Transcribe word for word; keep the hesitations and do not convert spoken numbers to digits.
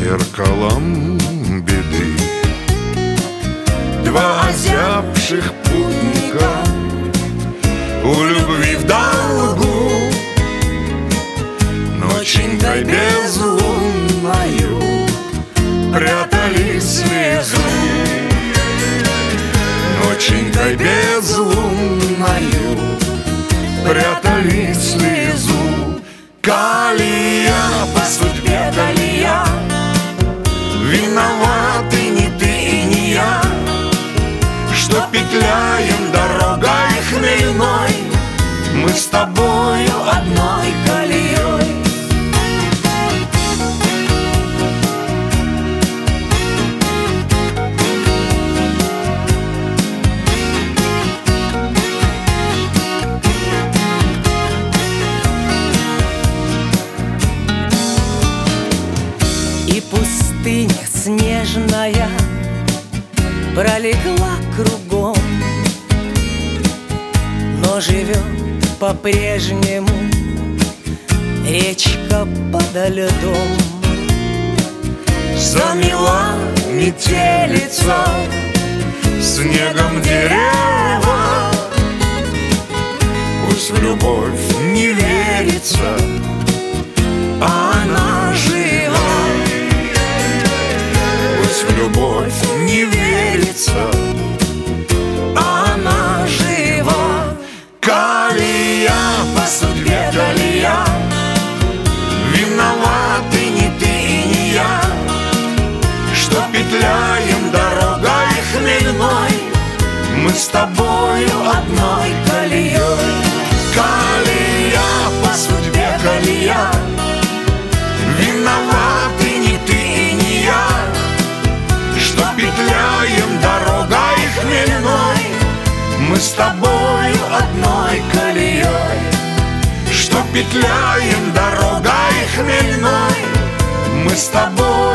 зеркалом беды. Два озябших путника у любви в долгу, ноченькой безлунною прятали слезу. Ноченькой безлунною прятали слезу. Калия, по судьбе Калия, виноваты не ты и не я, что петляем дорогой хмельной, мы с тобою одной колеей. И пустыня снежная пролегла кругом, но живет по-прежнему речка подо льдом. Замела метелица снегом дерева, пусть в любовь не верится, а она жива. Пусть в любовь не верится, а она жива. Калия, по судьбе Калия, виноваты не ты и не я, что петляем дорогой хмельной, мы с тобою одной колеей. Калия, по судьбе Калия, виноваты не ты и не я, что петляем дорогой хмельной, мы с тобою одной колеей. Что петляем дорогой хмельной, мы с тобой